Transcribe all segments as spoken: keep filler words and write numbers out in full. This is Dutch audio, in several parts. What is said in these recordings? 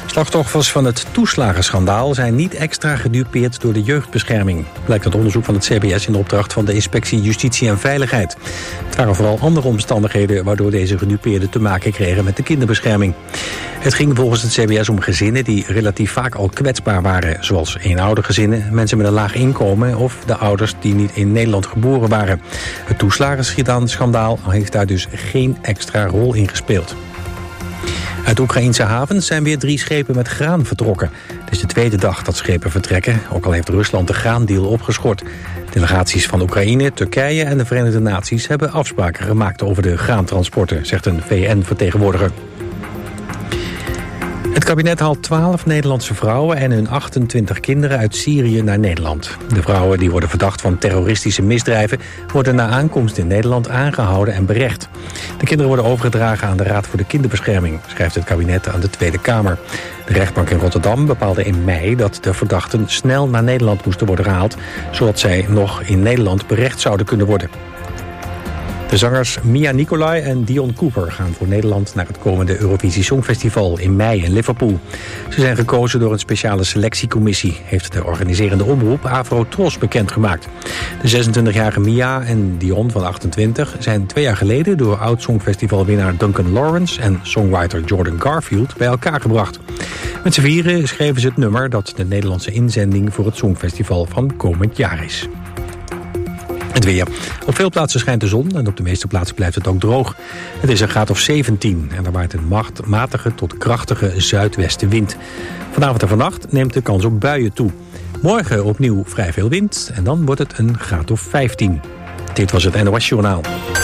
Slachtoffers van het toeslagenschandaal zijn niet extra gedupeerd door de jeugdbescherming. Blijkt uit onderzoek van het C B S in opdracht van de Inspectie Justitie en Veiligheid. Het waren vooral andere omstandigheden waardoor deze gedupeerden te maken kregen met de kinderbescherming. Het ging volgens het C B S om gezinnen die relatief vaak al kwetsbaar waren, zoals eenoudergezinnen, mensen met een laag inkomen of de ouders die niet in Nederland geboren waren. Het toeslagenschandaal heeft daar dus geen extra rol in gespeeld. Uit Oekraïnse havens zijn weer drie schepen met graan vertrokken. Het is de tweede dag dat schepen vertrekken, ook al heeft Rusland de graandeal opgeschort. Delegaties van Oekraïne, Turkije en de Verenigde Naties hebben afspraken gemaakt over de graantransporten, zegt een V N-vertegenwoordiger. Het kabinet haalt twaalf Nederlandse vrouwen en hun achtentwintig kinderen uit Syrië naar Nederland. De vrouwen die worden verdacht van terroristische misdrijven worden na aankomst in Nederland aangehouden en berecht. De kinderen worden overgedragen aan de Raad voor de Kinderbescherming, schrijft het kabinet aan de Tweede Kamer. De rechtbank in Rotterdam bepaalde in mei dat de verdachten snel naar Nederland moesten worden gehaald, zodat zij nog in Nederland berecht zouden kunnen worden. De zangers Mia Nicolai en Dion Cooper gaan voor Nederland naar het komende Eurovisie Songfestival in mei in Liverpool. Ze zijn gekozen door een speciale selectiecommissie, heeft de organiserende omroep Afro-Tros bekendgemaakt. De zesentwintigjarige Mia en Dion van achtentwintig zijn twee jaar geleden door oud-songfestivalwinnaar Duncan Lawrence en songwriter Jordan Garfield bij elkaar gebracht. Met z'n vieren schreven ze het nummer dat de Nederlandse inzending voor het Songfestival van komend jaar is. Het weer. Op veel plaatsen schijnt de zon en op de meeste plaatsen blijft het ook droog. Het is een graad of zeventien en er waait een macht, matige tot krachtige zuidwestenwind. Vanavond en vannacht neemt de kans op buien toe. Morgen opnieuw vrij veel wind en dan wordt het een graad of vijftien. Dit was het N O S Journaal.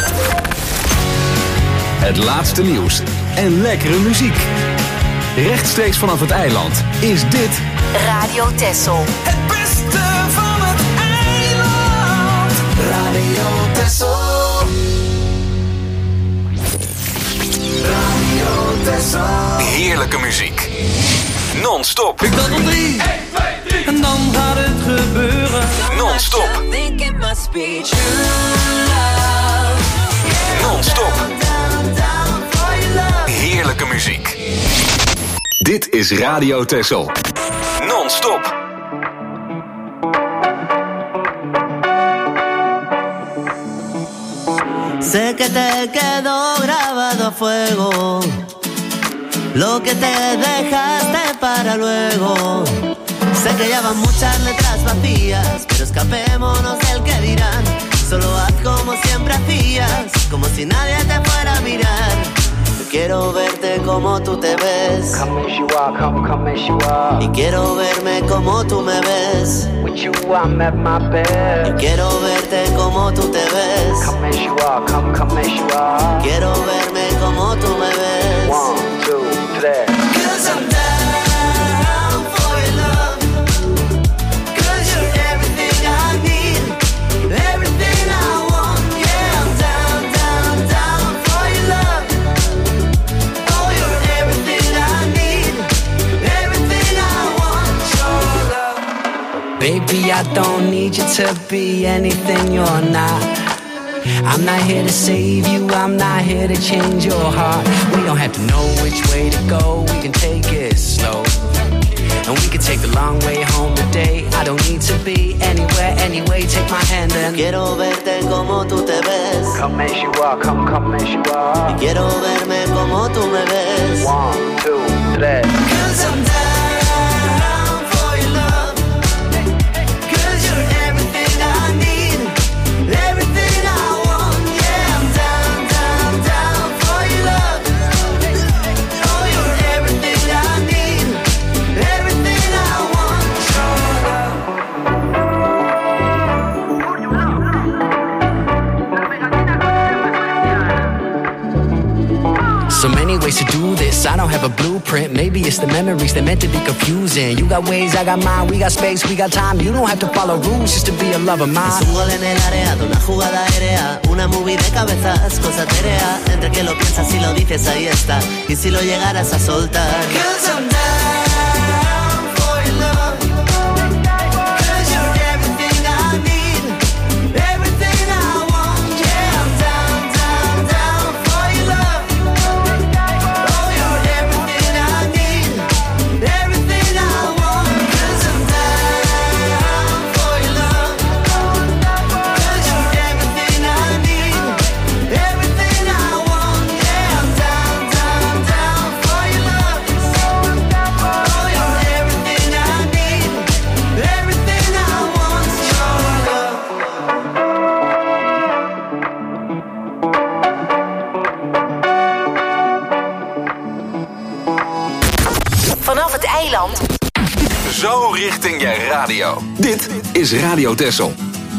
Het laatste nieuws en lekkere muziek. Rechtstreeks vanaf het eiland is dit Radio Texel. Het beste van het eiland. Radio Texel. Radio Texel. heerlijke muziek. Non-stop. Ik dat op drie. En dan gaat het gebeuren. Non-stop. Non-stop. Heerlijke muziek. Dit is Radio Texel. Non-stop. Sé que te quedó grabado a fuego lo que te dejaste para luego. Sé que ya van muchas letras vacías, pero escapémonos del que dirán. Solo haz como siempre hacías, como si nadie te fuera a mirar. Yo quiero verte como tú te ves. Come as you are, come, come as you are. Y quiero verme como tú me ves. With you I'm at my best. Yo quiero verte como tú te ves. Come as you are, come, come as you are. Quiero verme como tú me ves. One, two, three. 'Cause I'm down for your love. 'Cause you're everything I need. Everything I want. Yeah, I'm down, down, down for your love. Oh, you're everything I need. Everything I want. Your love. Baby, I don't need you to be anything you're not. I'm not here to save you, I'm not here to change your heart. We don't have to know which way to go, we can take it slow. And we can take the long way home today. I don't need to be anywhere, anyway, take my hand and quiero verte como tú te ves. Come as you are, come, come as you are. Y quiero verme como tú me ves. One, two, three. 'Cause I'm down for your love. 'Cause you're everything I need. Everything I want. Yeah, I'm down, down, down for your love. Oh, you're everything I need. Everything I want. Your love. so many ways to do this. I don't have a blueprint. Maybe it's the memories that meant to be confusing. You got ways, I got mine. We got space, we got time. You don't have to follow rules just to be a lover of mine. Es un gol en el área de una jugada aérea. Una movie de cabezas, cosa terea. Entre que lo piensas y lo dices, ahí está. Y si lo llegaras a soltar. 'Cause I'm down for your love. 'Cause you're everything I need. Everything I want. Yeah, I'm down, down, down for your love. Oh, you're everything I need. vanaf het eiland. Zo richting je radio. Dit is Radio Texel.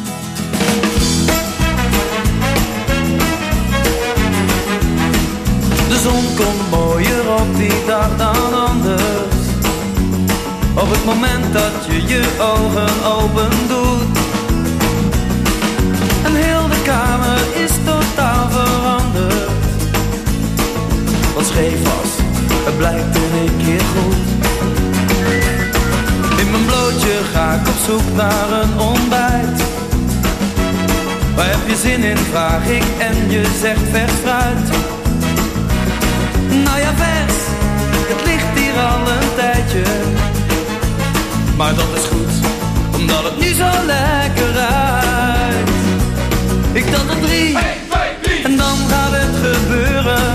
De zon komt mooier op die dag dan anders. Op het moment dat je je ogen open doet. En heel de kamer is totaal veranderd. Wat scheef was, het blijkt in één keer goed. In mijn blootje ga ik op zoek naar een ontbijt. Waar heb je zin in, vraag ik en je zegt vers fruit. Nou ja, vers, het ligt hier al een tijdje. Maar dat is goed, omdat het nu zo lekker ruikt. Ik tel tot drie, hey, twee, drie, en dan gaat het gebeuren.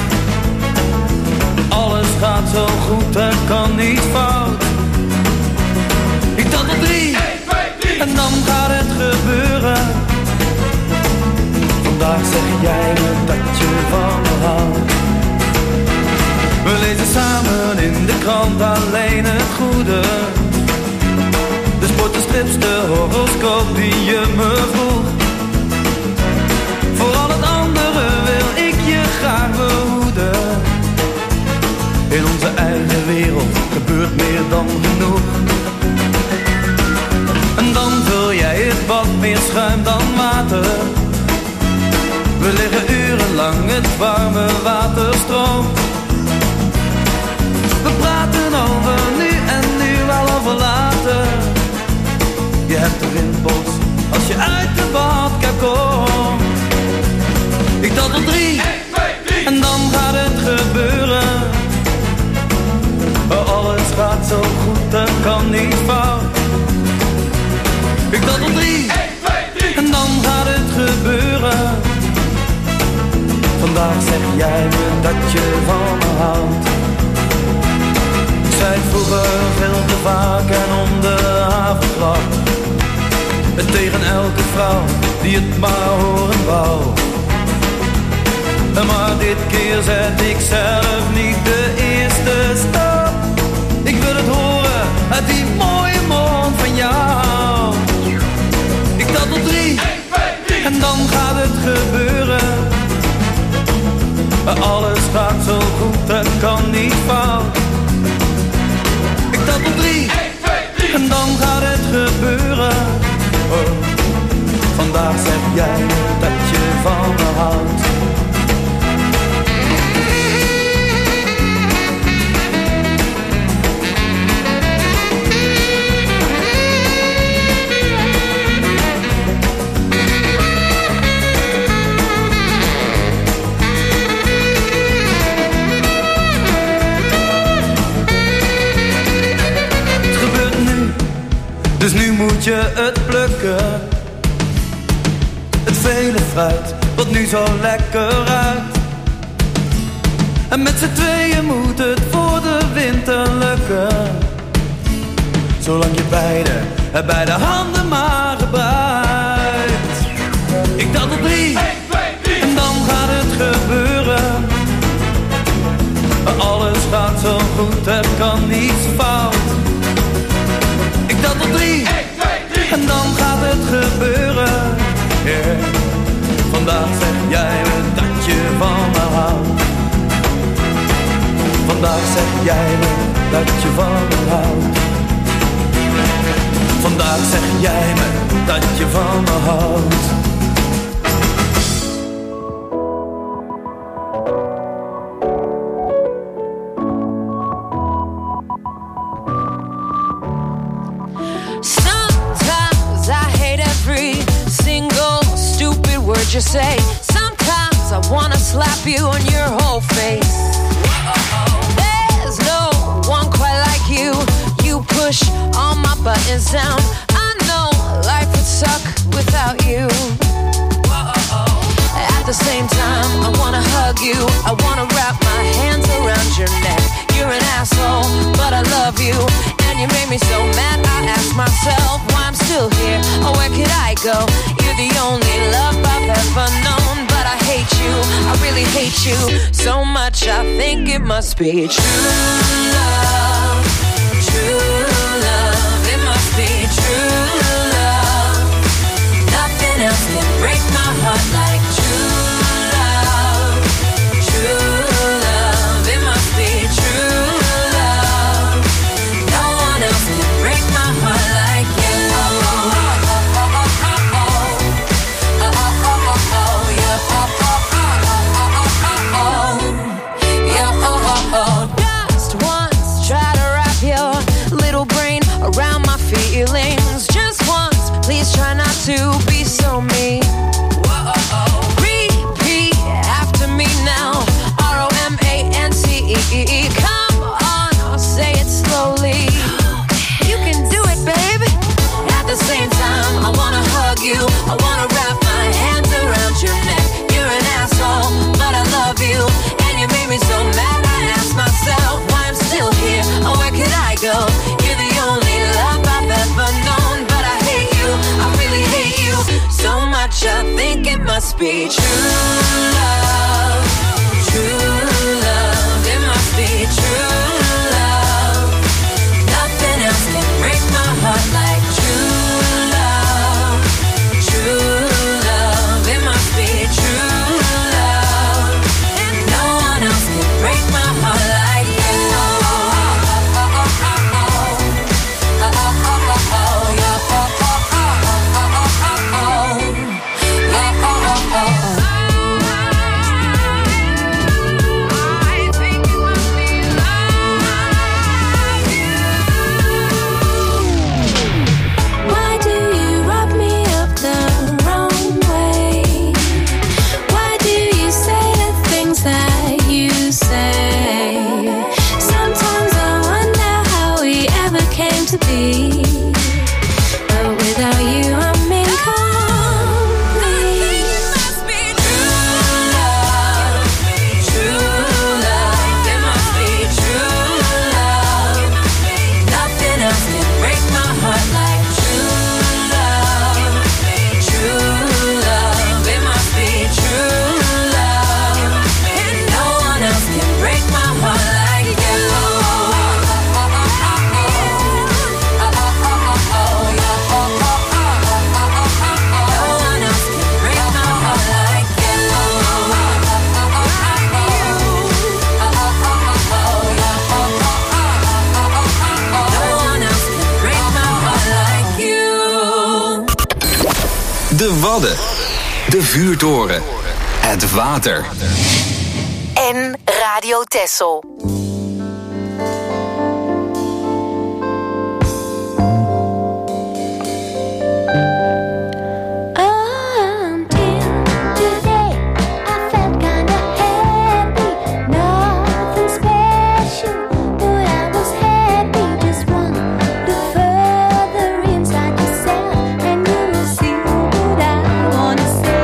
Alles gaat zo goed, er kan niet fout. Ik tel tot drie, hey, twee, drie, en dan gaat het gebeuren. Vandaag zeg jij me dat je van me houdt. We lezen samen in de krant alleen het goede. De sport, de strips, de horoscoop die je me vroeg. Voor al het andere wil ik je graag behoeden. In onze eigen wereld gebeurt meer dan genoeg. En dan vul jij het wat meer schuim dan water. We liggen urenlang, het warme water stroomt. We praten over nu en nu wel over later. Je hebt de rimpels als je uit de badkuip komt. Ik tel tot drie, één, twee, drie, en dan gaat het gebeuren. Alles gaat zo goed, er kan niet fout. Ik tel tot drie, één, twee, drie, en dan gaat het gebeuren. Vandaag zeg jij me dat je van me houdt. Ik zei het vroeger veel te vaak en om de havenklap. En tegen elke vrouw die het maar horen wou. Maar dit keer zet ik zelf niet de eerste stap. Ik wil het horen uit die mooie mond van jou. Ik tel tot drie, één, twee, drie, en dan gaat het gebeuren. Alles gaat zo goed, het kan niet fout. Ik tel tot drie, één, twee, drie, en dan gaat het gebeuren. Oh, vandaag zeg jij me dat je van me houdt. Dus nu moet je het plukken. Het vele fruit, wat nu zo lekker ruikt. En met z'n tweeën moet het voor de winter lukken. Zolang je beide, beide handen maar gebruikt. Ik tel tot drie, één, twee, drie, en dan gaat het gebeuren. Alles gaat zo goed, er kan niets fout. Ik tel tot drie, één, twee, drie, en dan gaat het gebeuren. Yeah. Vandaag zeg jij me dat je van me houdt. Vandaag zeg jij me dat je van me houdt. Vandaag zeg jij me dat je van me houdt. You say sometimes I wanna slap you on your whole face. There's no one quite like you. You push all my buttons down. I know life would suck without you. At the same time, I wanna hug you. I wanna wrap my hands around your neck. You're an asshole, but I love you. And you made me so mad, I ask myself why I'm still here. Or where could I go? You're the only love I've ever known. But I hate you, I really hate you so much. I think it must be true love. to be so mean. Whoa, repeat after me now. R O M A N T E. Come on, I'll say it slowly. You can do it, baby. At the same time, I wanna hug you. I wanna wrap my hands around your neck. You're an asshole, but I love you. And you made me so mad, I ask myself why I'm still here. Oh, where could I go? You're the only love I've ever known. But I hate you, I really hate you so much, I think it must be true love. True love, it must be true love. Nothing else can break my heart like true love. True love, it must be true love. And no one else can break my heart like you. De Wadden, de vuurtoren, het water. En Radio Texel.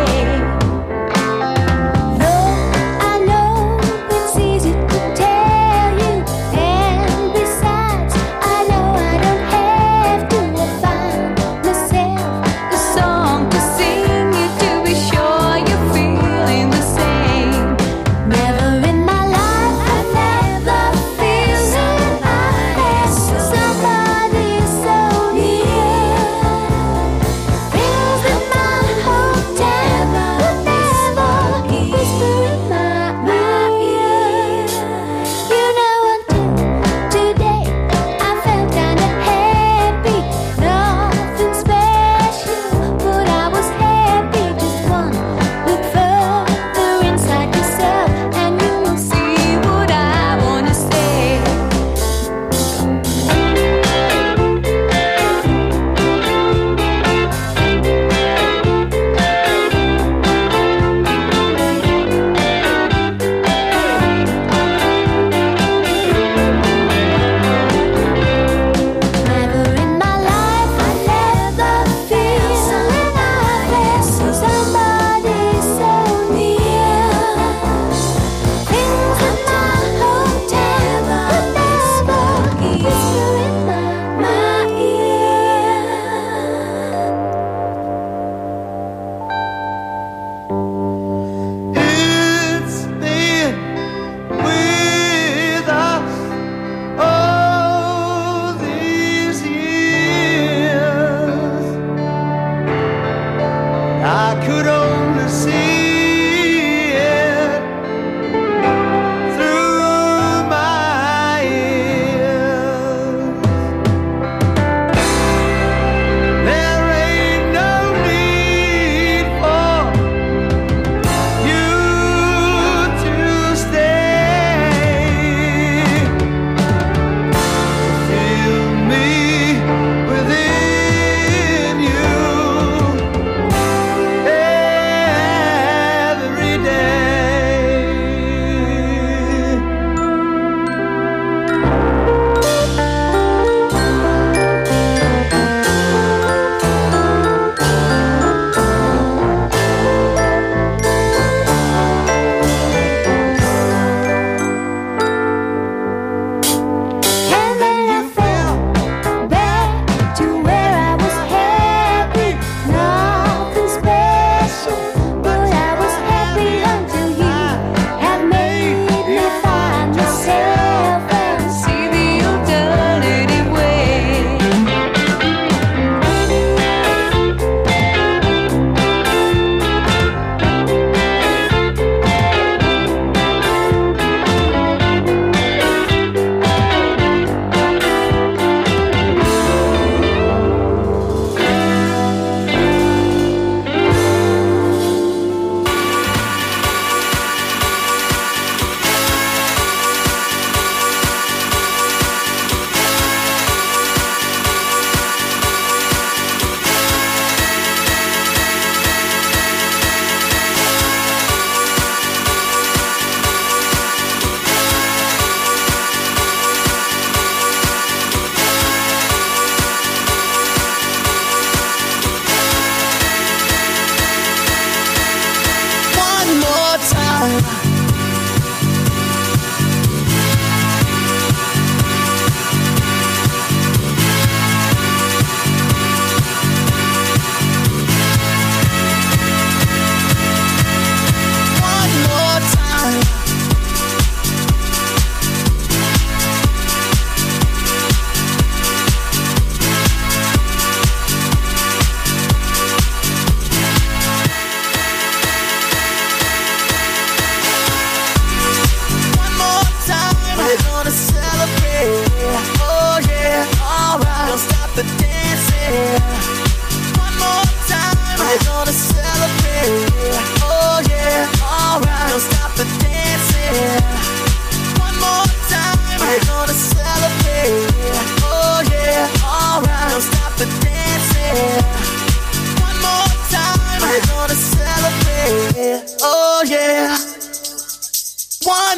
Easy to tell.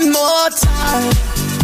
one more time.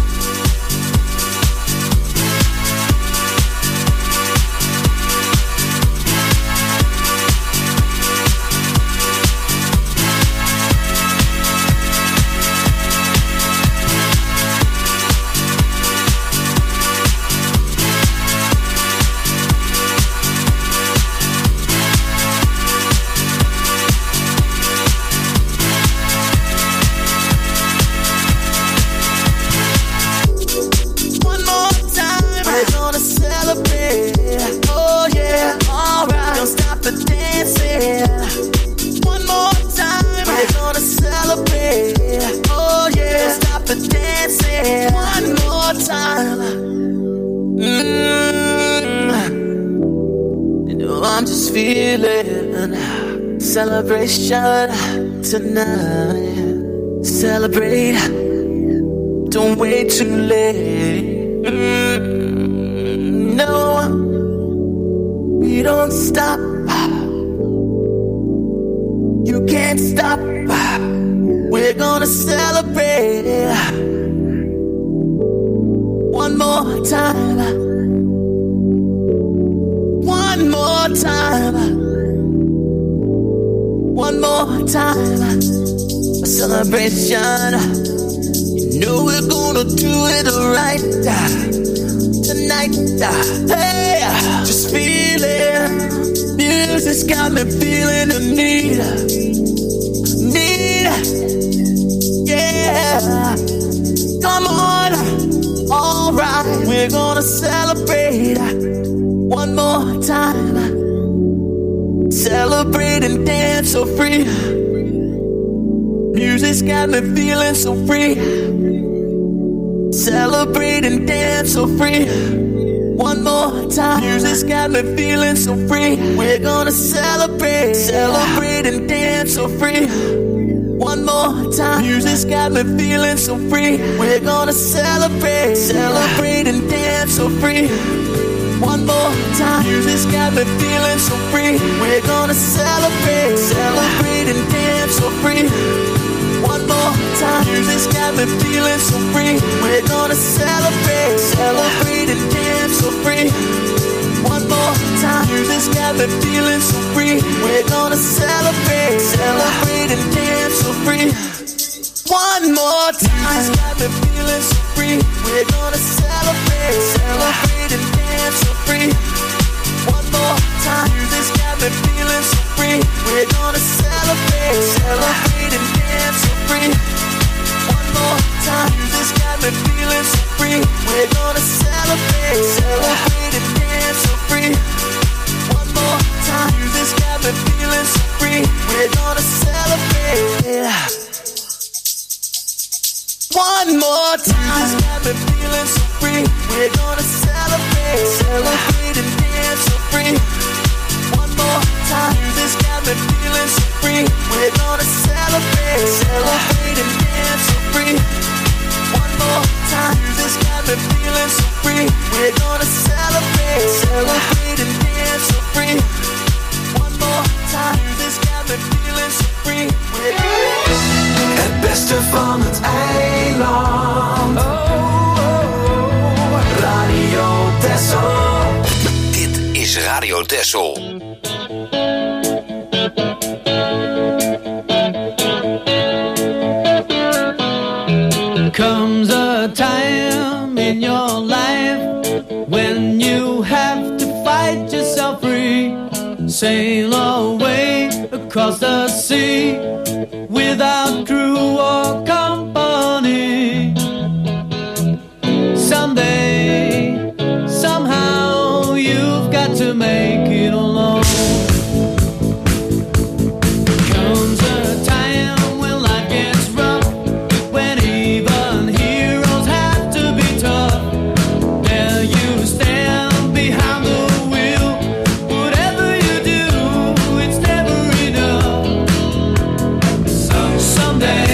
Celebration tonight. Celebrate. Don't wait too late. Mm, no, we don't stop. You can't stop. We're gonna celebrate. One more time. One more time. One more time, a celebration. You know we're gonna do it right tonight. Hey, just feel it. Music's got me feeling the need, need. Yeah, come on, all right. We're gonna celebrate one more time. Celebrate and dance so free. Music's got me feeling so free. Celebrate and dance so free. One more time. Music's got me feeling so free. We're gonna celebrate. Celebrate and dance so free. One more time. Music's got me feeling so free. We're gonna celebrate. Celebrate and dance so free. One more time. Music's got me feeling so free. We're gonna celebrate. Celebrate and dance so free. One more time. Music's got me feeling so free. We're gonna celebrate. Celebrate and dance so free. One more time. Music's got me feeling so free. We're gonna celebrate. Celebrate and dance so free. One more time. Music's got me feeling so free. We're gonna celebrate. Celebrate and dance so free. One more time. Music's got me feeling so free. We're gonna celebrate. Celebrate and dance so free. One more time. Music's got me feeling so free. We're gonna celebrate. Celebrate and dance so free. One more time. Music's got me feeling so free. We're gonna celebrate. One more time. Music's got me feeling so free. We're gonna celebrate. Celebrate and dance so free. One more time. Music's got me feeling so free. We're gonna celebrate. Celebrate and dance so free. One more time. Music's got me feeling so free. We're gonna celebrate. Celebrate and dance so free. One more time. Music's got me feeling so free. We're Het beste van het eiland. Oh, oh, oh. Radio Texel. Dit is Radio Texel. Comes a time in your life when you have to fight yourself free. Sail away across the sea without crew or company. Someday, somehow, you've got to make it alone. Comes a time when life gets rough, when even heroes have to be tough. There you stand behind the wheel. Whatever you do, it's never enough. Someday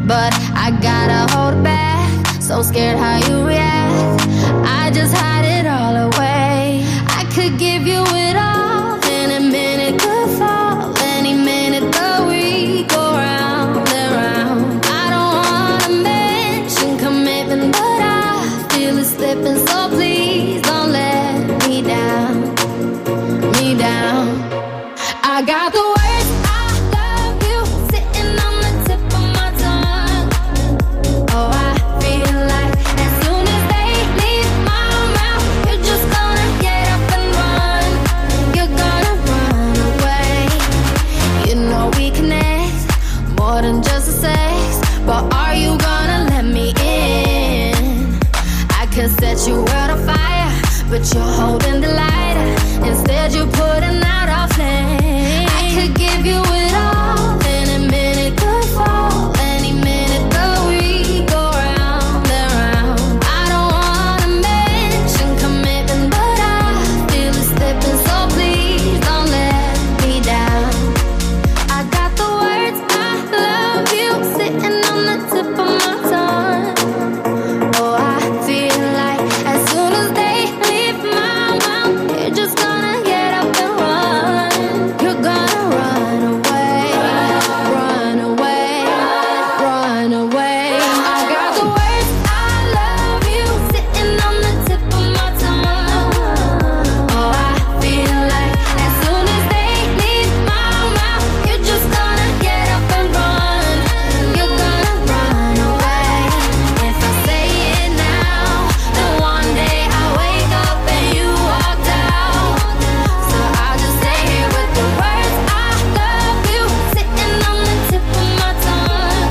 but I gotta hold back. So scared how you react, I just hide it all away. I could give you it all, any minute could fall, any minute the week go round and round. I don't wanna mention commitment, but I feel it slipping, so please don't let me down, me down. I got the words I love you sitting on the tip of my tongue. Oh, I feel like as soon as they leave my mouth, you're just gonna get up and run. You're gonna run away. You know we connect more than just a sex, but are you gonna let me in? I could set your world on fire, but you're holding the lighter. Instead you're putting out our flame. I could give you it all, any minute could fall, any minute the week go round and round. I don't wanna mention commitment, but I feel it slipping, so please don't let me down. I got the words I love you sitting on the tip of my tongue. Oh, I feel like as soon as they leave my mouth, you're just gonna get up and run. You're gonna run away, run away, run away. I got the words I love you sitting on the tip of my tongue. Oh, I feel like as soon as they leave my mouth, you're just gonna get up and run. You're gonna run away. If I say it now, then one day I wake up and you walked out. So I'll just stay here with the words I love you sitting on the tip of my tongue.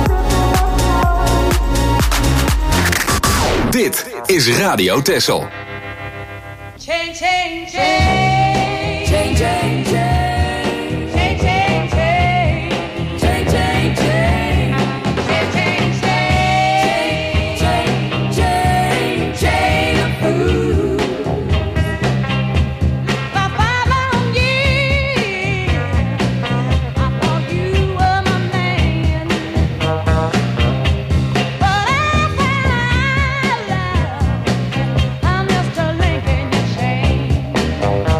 Dit is Radio Texel. Change, change, change. Change, change, change. Change, change, change. Change, change, change. Change, change, change. Change, change, change. Ooh. For five long years, I thought you were my man. But I found out I'm just a link in your chain.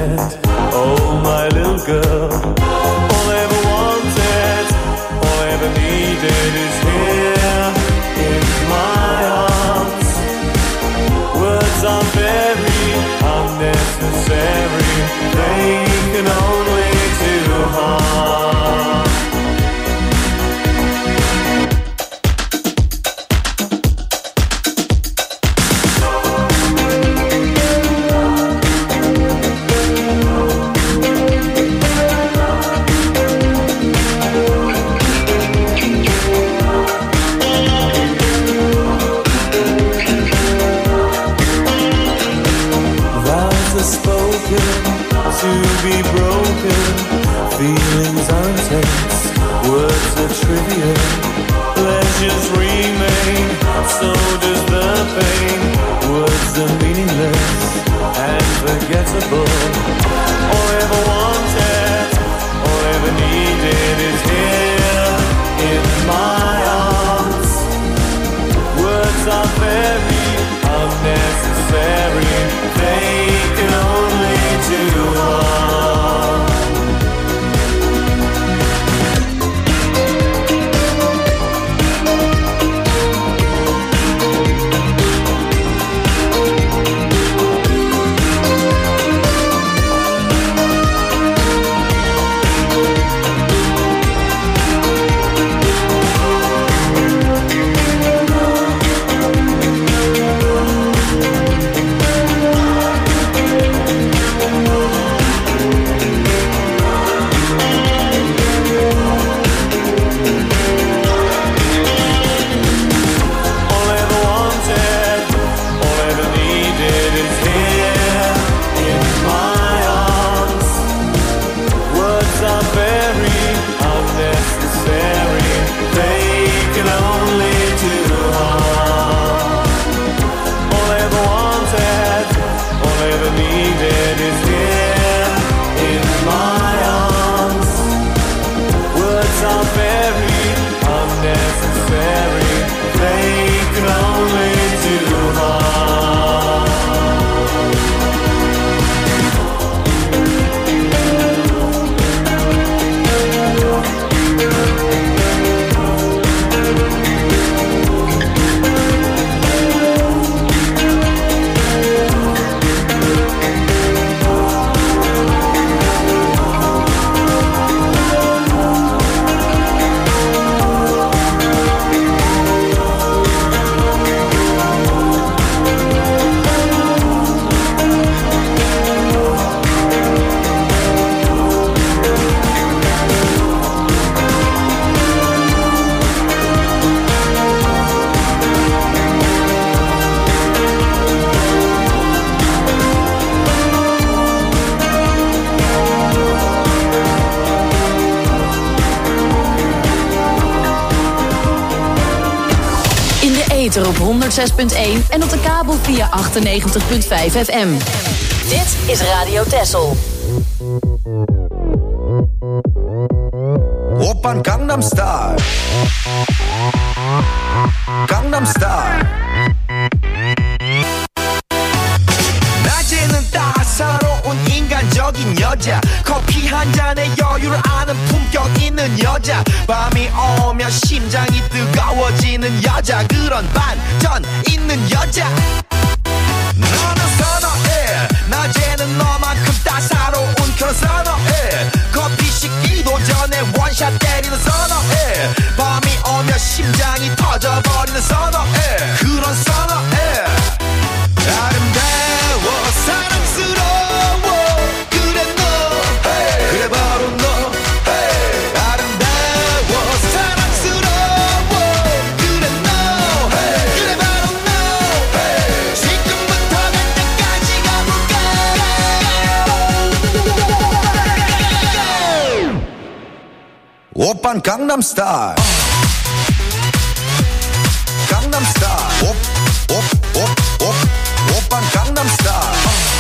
hand. Oh, my little girl. All I ever wanted, all I ever needed is here in my arms. Words are very unnecessary. They can only do harm. To be broken, feelings are intense, words are trivial, pleasures remain, so does the pain. Words are meaningless and forgettable. All I ever wanted, all I ever needed is here in my arms. Words are very unnecessary, they can only do harm. Op honderdzes punt één en op de kabel via achtennegentig punt vijf F M. Dit is Radio Texel. Oppan Gangnam Style. Gangnam Style. 낮에는 따사로운 인간적인 여자, 커피 한 잔에 여유를 아는 품격 있는 여자, 밤이 오면 심장이 뜨거워지는 여자, 그런 반전 있는 여자. 너는 선호해, 낮에는 너만큼 따사로운 그런 선호해, 커피 식기도 전에 원샷 때리는 선호해, 밤이 오면 심장이 터져버리는 선호해, 그런 선호해. 아름다워 사랑스러워 그래 너 hey. 그래 바로 너 hey. 아름다워 사랑스러워 그래 너 hey. 그래 바로 너 hey. 지금부터 갈 때까지 가볼까. 오빤 강남스타일 강남스타일 옵옵옵옵 오빤 강남스타일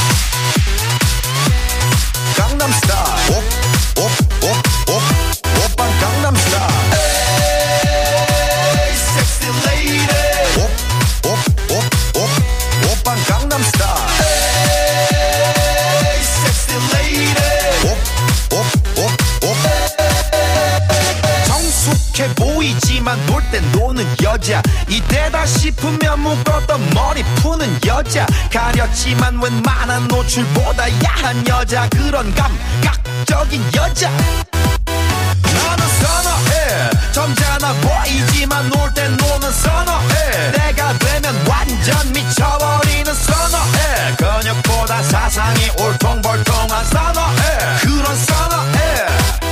강남스타일 옵옵옵옵 오빤 강남스타일 에이 섹시 레이디 옵옵옵옵 오빤 강남스타일 에이 섹시 레이디 여자 이때다 싶으면 묶었던 머리 푸는 여자 가렸지만 웬만한 노출보다 야한 여자 그런 감각적인 여자 나는 선어해 점잖아 보이지만 놀 땐 노는 선어해 내가 되면 완전 미쳐버리는 선어해 근육보다 사상이 울퉁불퉁한 선어해 그런 선어해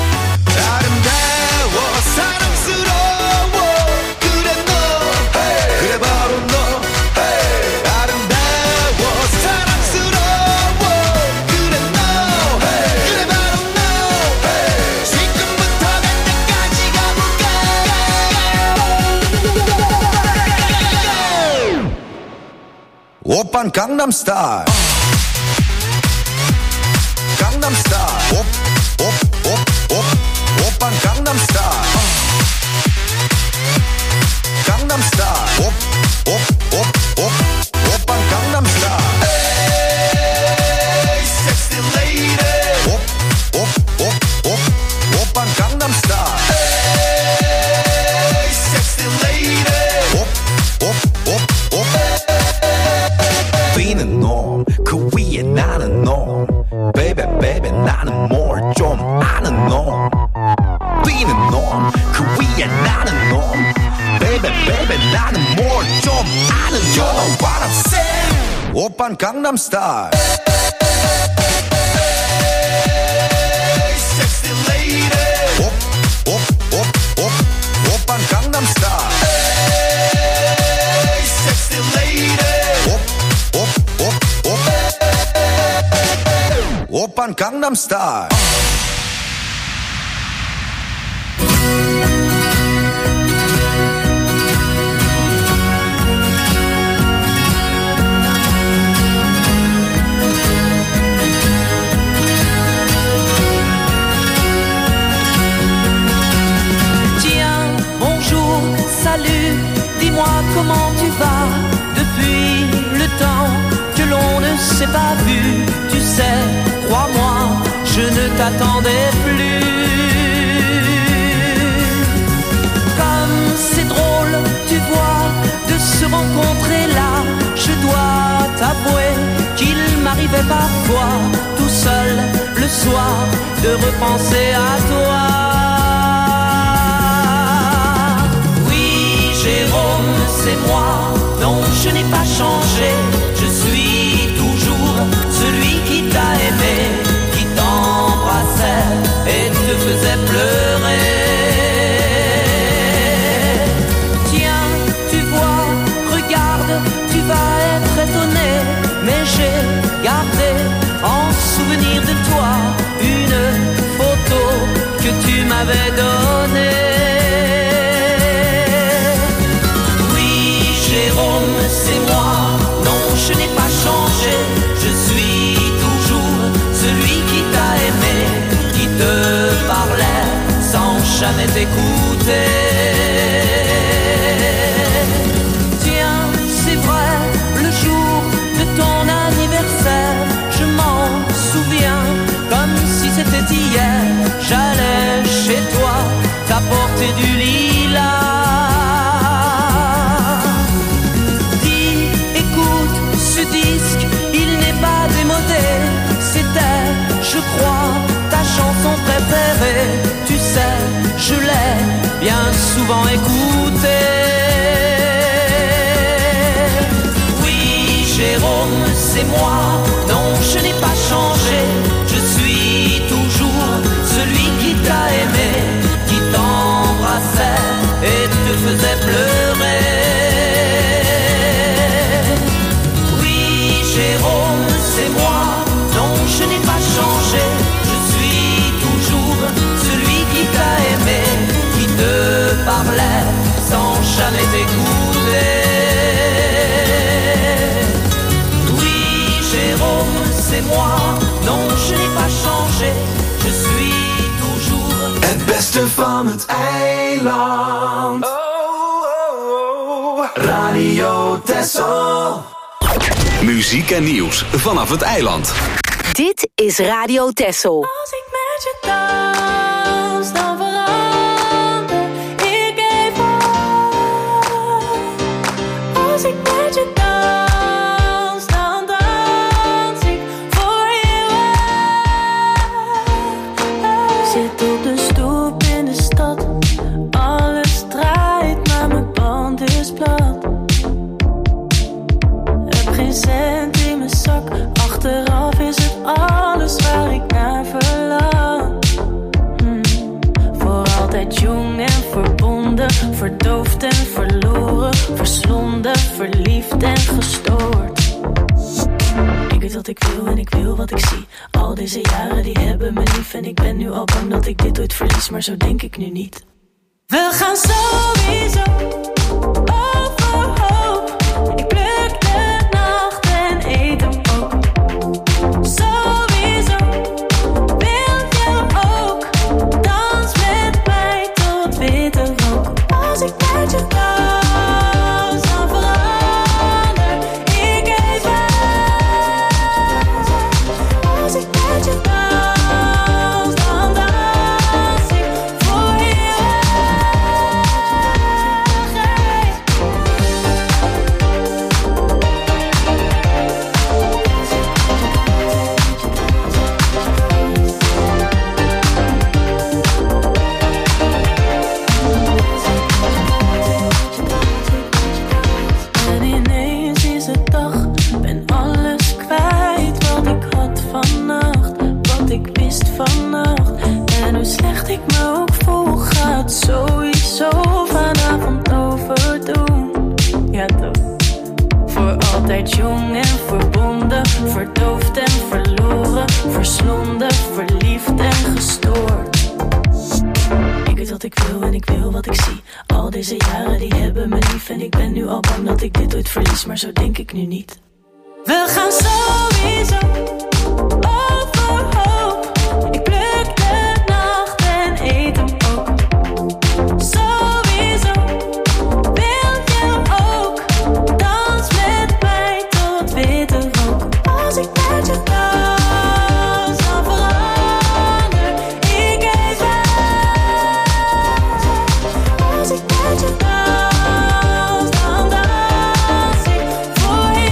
아름다워 사랑스러워 그래 너 hey. 그래 바로 너 hey. 아름다워 사랑스러워 그래 너 hey. 그래 바로 너 hey. 지금부터 갈 때까지 가볼까 오빤 강남스타일 강남스타일 옵, 옵, 옵, 옵 오빤 강남스타일 강남스타일 옵, 옵, 옵, 옵 오빤 강남스타일 에이 섹시 레이디 옵, 옵, 옵, 옵 오빤 강남스타일 에이 섹시 레이디 옵, 옵, 옵, 옵 뛰는 놈 그 위에 나는 놈 Baby baby 나는 뭘 좀 아는 놈 뛰는 놈 그 위에 나는 놈 Baby baby 나는 뭘 좀 아는 놈 You know what I'm saying 오빤 강남스타일 Sexy lady 옵, 옵, 옵, 옵 오빤 강남스타일 Sexy lady 옵, 옵, 옵, 옵 오빤 강남스타일 Tiens, bonjour, salut, dis-moi comment tu vas depuis le temps que l'on ne s'est pas vu. Tu sais, crois-moi, je ne t'attendais plus. Comme c'est drôle, tu vois, de se rencontrer là. Je dois t'avouer qu'il m'arrivait parfois, tout seul, le soir, de repenser à toi. Jérôme, c'est moi, non, je n'ai pas changé. Je suis toujours celui qui t'a aimé, qui t'embrassait et te faisait pleurer. Tiens, tu vois, regarde, tu vas être étonné, mais j'ai gardé en souvenir de toi une photo que tu m'avais donnée. Jérôme, c'est moi, non, je n'ai pas changé. Je suis toujours celui qui t'a aimé, qui te parlait sans jamais t'écouter. Tiens, c'est vrai, le jour de ton anniversaire, je m'en souviens comme si c'était hier. J'allais chez toi t'apporter du lilas. Disque, il n'est pas démodé. C'était, je crois, ta chanson préférée. Tu sais, je l'ai bien souvent écoutée. Oui, Jérôme, c'est moi. Non, je n'ai pas changé. Je suis toujours celui qui t'a aimé, qui t'embrassait et te faisait pleurer. Jérôme, c'est moi, non, je n'ai pas changé. Je suis toujours celui qui t'a aimé, qui te parlait sans jamais t'écouter. Oui, Jérôme, c'est moi, non, je n'ai pas changé. Je suis toujours het beste van het eiland. Oh, oh, oh. Radio Texel. Muziek en nieuws vanaf het eiland. Dit is Radio Texel. Als ik met je dans, dan verander ik even. ik wil en ik wil wat ik zie. Al deze jaren die hebben me lief en ik ben nu al bang dat ik dit ooit verlies, maar zo denk ik nu niet. We gaan sowieso overhoop. Ik pluk de nacht en eet hem ook. Sowieso wil je ook. Dans met mij tot witte rook. Als ik met je dans, dan verander ik even. Als ik met je dans, dan dans ik voor je. En ineens is het dag, ben alles kwijt wat ik had vannacht, wat ik wist vannacht. En hoe slecht ik me ook voel, gaat sowieso vanavond overdoen. Ja toch. Voor altijd jong en verbonden, verdoofd en verloren, verslonden, verliefd en gestoord. Ik weet wat ik wil en ik wil wat ik zie. Al deze jaren die hebben me lief en ik ben nu al bang dat ik dit ooit verlies, maar zo denk ik nu niet. We gaan sowieso overhoop. Ik pluk de nacht en eet hem ook. Sowieso wil je ook. Dans met mij tot witte rook. Als ik met je dans, dan verander ik even. Als ik met je dans, dan dans ik voor je.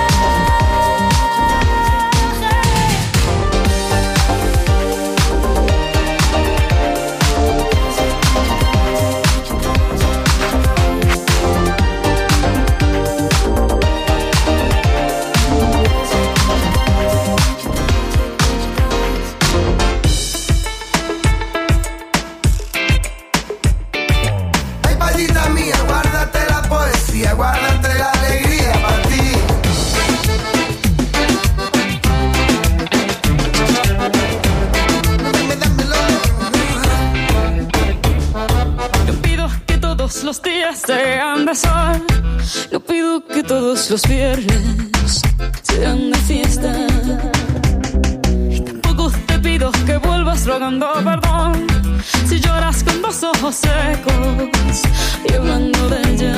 Ay, payita mía, guárdate la poesía, guárdate la alegría para ti. Dame, dámelo. No pido que todos los días sean de sol. No pido que todos los viernes sean de fiesta. Y tampoco te pido que vuelvas rogando perdón si lloras con los ojos secos y hablando de ella.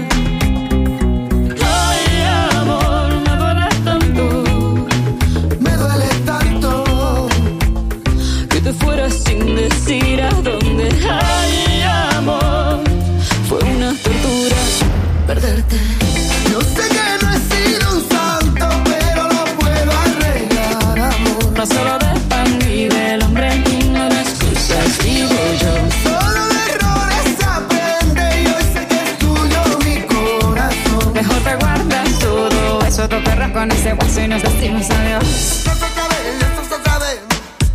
Ay, amor, me duele tanto, Me duele tanto que te fueras sin decir a dónde. Ay, amor, fue una tortura perderte. Yo sé que no he sido un santo, pero lo puedo arreglar, amor. No solo de pan vive el hombre y no de excusas vivo yo. Solo de errores se aprende y hoy sé que es tuyo mi corazón. Mejor te guardas todo eso, te perras con ese hueso y nos decimos adiós. Esto es otra vez, esto es otra vez.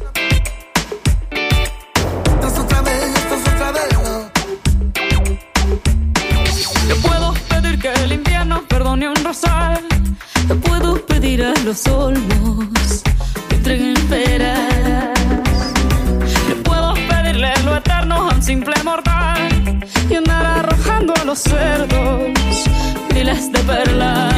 Esto es otra vez, esto es otra vez. Yo puedo pedir que el invierno perdone un rosal. Te puedo pedir a los olmos que entreguen peras. Yo puedo pedirle lo eterno a un simple mortal y andar arrojando a los cerdos miles de perlas.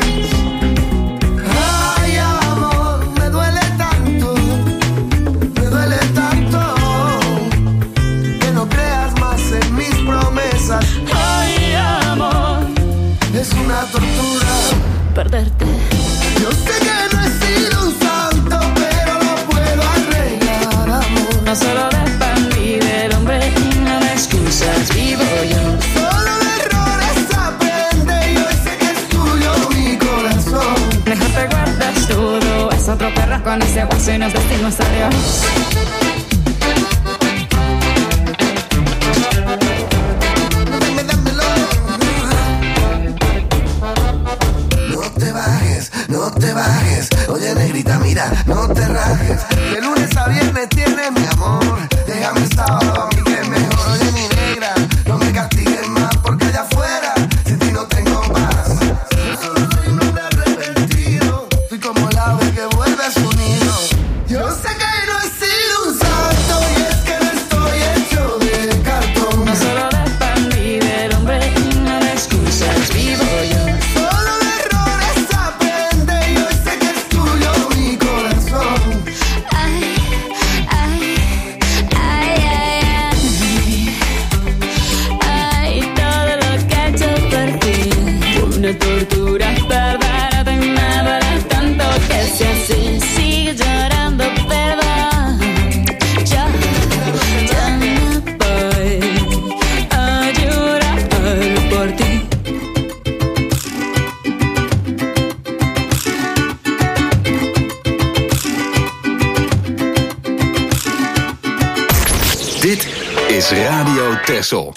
Ay, amor, me duele tanto, me duele tanto que no creas más en mis promesas. Ay, amor, Es una tortura perderte. Yo sé que no he sido un santo, pero lo puedo arreglar, amor. No solo de pan vive el hombre y no de excusas vivo yo. Solo de errores se aprende y hoy sé que es tuyo mi corazón. Mejor te guardas todo, es otro perro con ese hueso y nos decimos adiós. Dame, dámelo. No te bajes, no te bajes. Oye, negrita, mira, no te rajes. De lunes a viernes tienes mi amor. Déjame el sábado a mí que es mejor. Oye, mi negra, no me castigues más porque allá afuera sin ti no tengo más. Yo solo soy un hombre arrepentido. Soy como el ave que Dit is Radio Texel.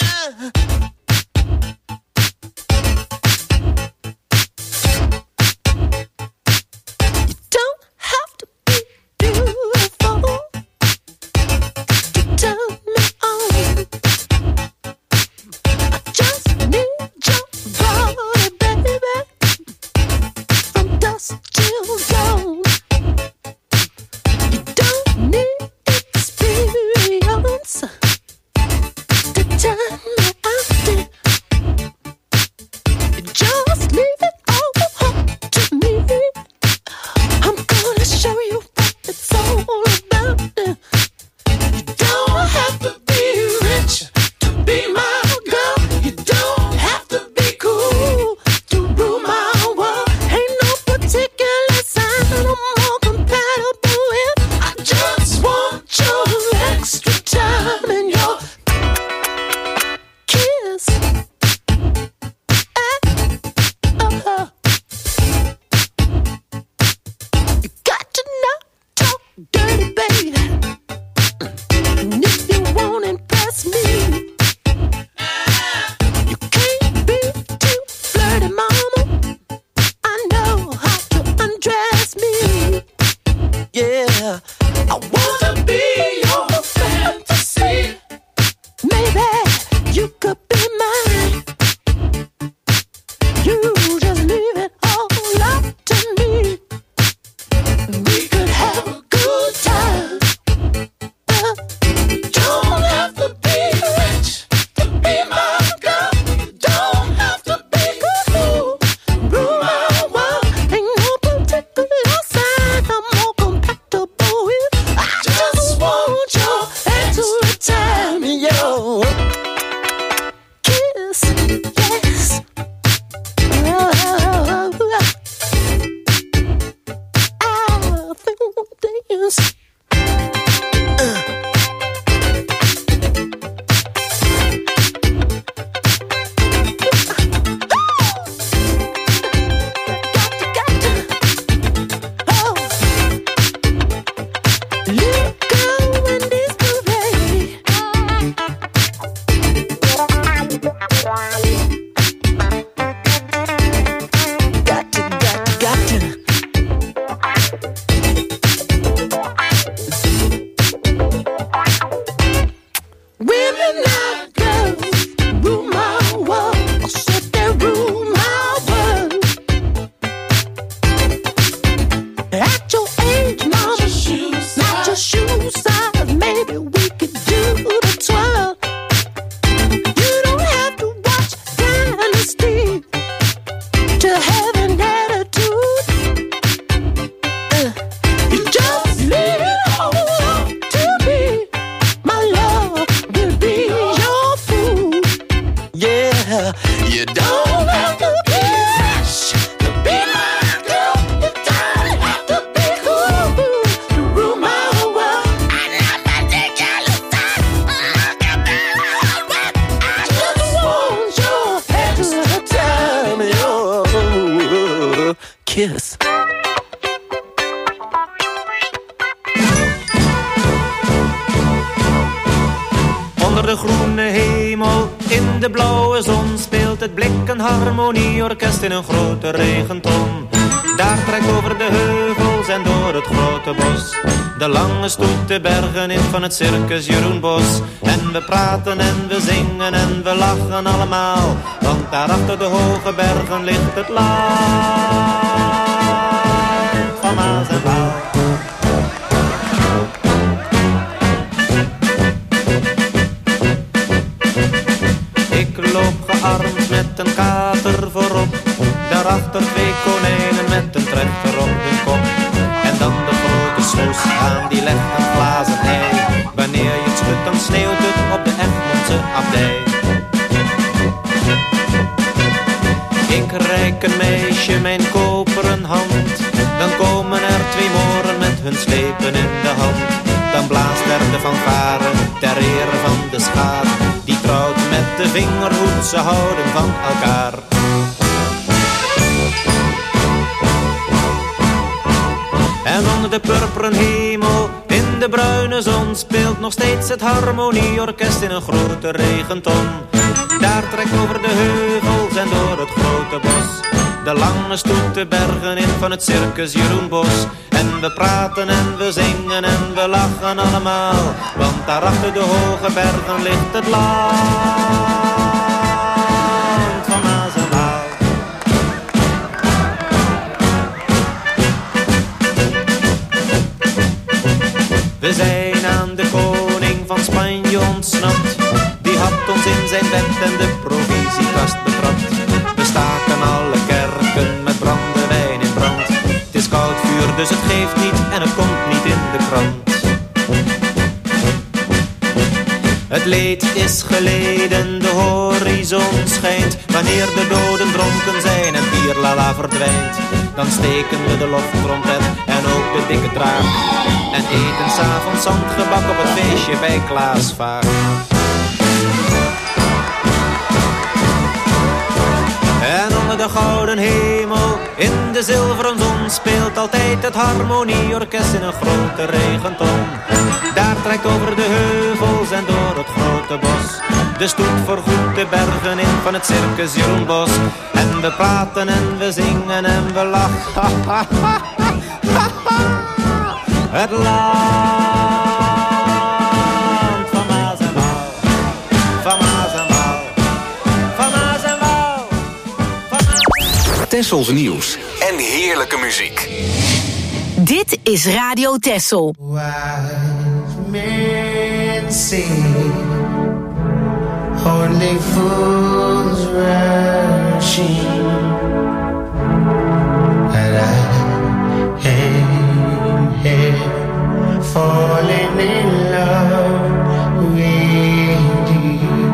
Kiss. Onder de groene hemel, in de blauwe zon, speelt het blik een harmonieorkest in een grote regenton. Daar trekt over de heuvels en door het grote bos de lange stoet de bergen in van het circus Jeroen Bos. En we praten en we zingen en we lachen allemaal, want daar achter de hoge bergen ligt het land van Maas en Waal. Ik loop gearmd met een kater voorop, daarachter twee konijnen met een trechter op hun kop. En dan de grote snoes aan die legt een glazen ei. Wanneer je het schudt dan sneeuwt het op de Egmondse abdij. Ik reik een meisje mijn koperen hand, dan komen er twee moren met hun slepen in de hand. Dan blaast er de fanfare ter ere van de schaar, die trouwt met de vingerhoed, ze houden van elkaar. En onder de purperen hemel, in de de bruine zon speelt nog steeds het harmonieorkest in een grote regenton. Daar trekt over de heuvels en door het grote bos de lange stoet de bergen in van het circus Jeroen Bos. En we praten en we zingen en we lachen allemaal, want daar achter de hoge bergen ligt het land van Maas en Waal. We zijn aan de koning van Spanje ontsnapt. Die had ons in zijn bed en de provisiekast betrapt. We staken alle kerken met brandewijn in brand. Het is koud vuur, dus het geeft niet en het komt niet in de krant. Het leed is geleden, de horizon schijnt. Wanneer de doden dronken zijn en bierlala verdwijnt, dan steken we de loftrompet en ook de dikke draak. En eten 's avonds zandgebak op het feestje bij Klaas Vaak. En onder de gouden hemel, in de zilveren zon, speelt altijd het harmonieorkest in een grote regenton. Daar trekt over de heuvels en door het grote bos de stoet voorgoed de bergen in van het circus Jeroen Bos. En we praten en we zingen en we lachen. Het land van Maas en Waal, van Maas en Waal, van Maas en Waal, van Maas. Tessels nieuws en heerlijke muziek. Dit is Radio Tessel. Men say only fools rushing, and I am here falling in love with you.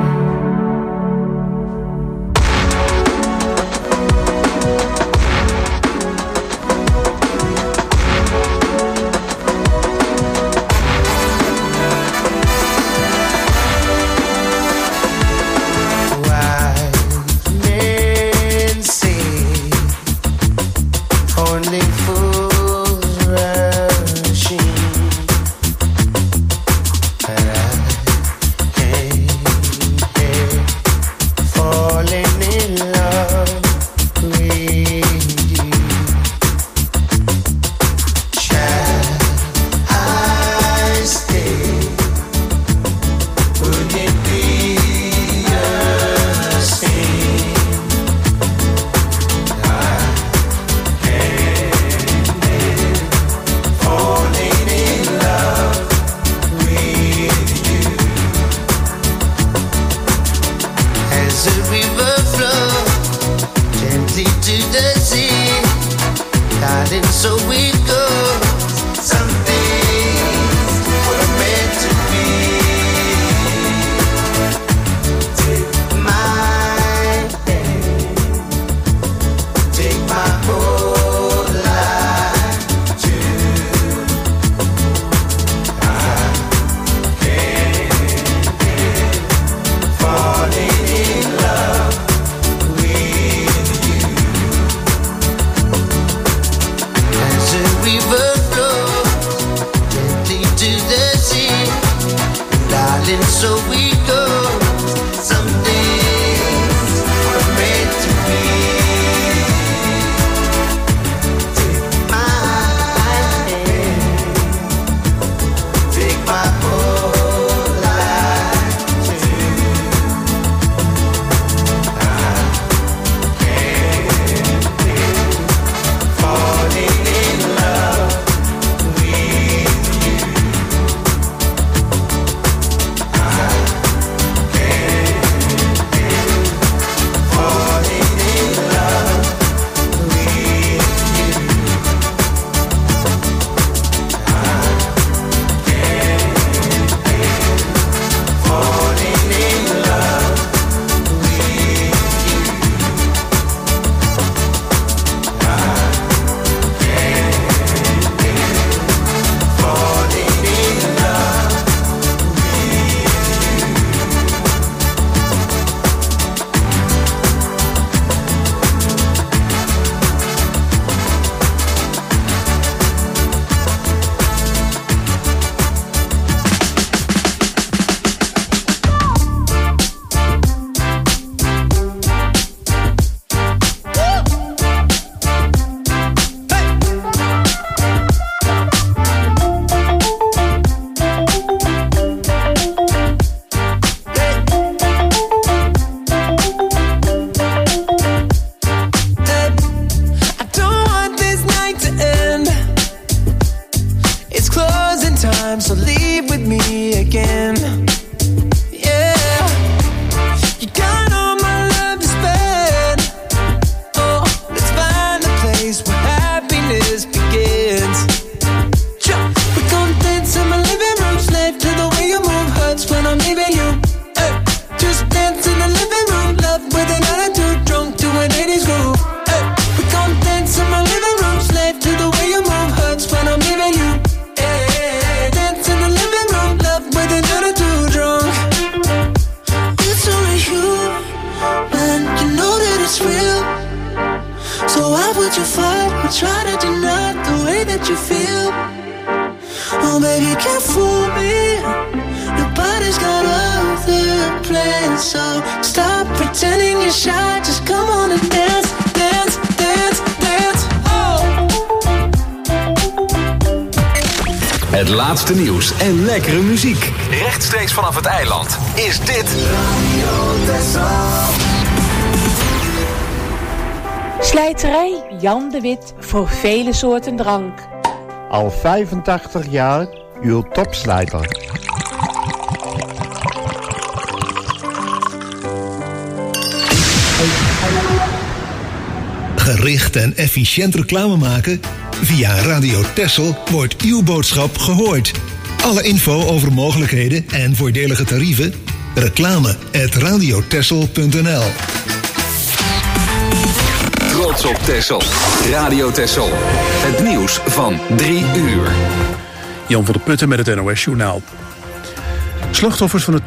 with me again. Yeah, you got all my love to spend. Oh, let's find a place where happiness begins. We gon' dance in my living room, slave to the way you move hurts when I'm leaving you. Hey, just dance in the living room, love with an attitude, drunk to an eighties groove. Hey, we gon' dance in my living room, slave to the way you move hurts when I'm leaving you. Hey, dance in the living room, love with an attitude, drunk. It's only you, man, you know that it's real. So why would you fight or try to deny the way that you feel? Oh, baby, you can't fool me. Your body's got other plans. So stop pretending you're shy. Just come on and dance, dance, dance, dance. Oh. Het laatste nieuws en lekkere muziek. Rechtstreeks vanaf het eiland is dit Radio Texel. Slijterij Jan de Wit voor vele soorten drank. Al vijfentachtig jaar uw topslijter. Gericht en efficiënt reclame maken? Via Radio Texel wordt uw boodschap gehoord. Alle info over mogelijkheden en voordelige tarieven? Reclame at radiotexel punt n l. Trots op Texel. Radio Texel. Het nieuws van drie uur. Jan van der Putten met het N O S Journaal. Slachtoffers van het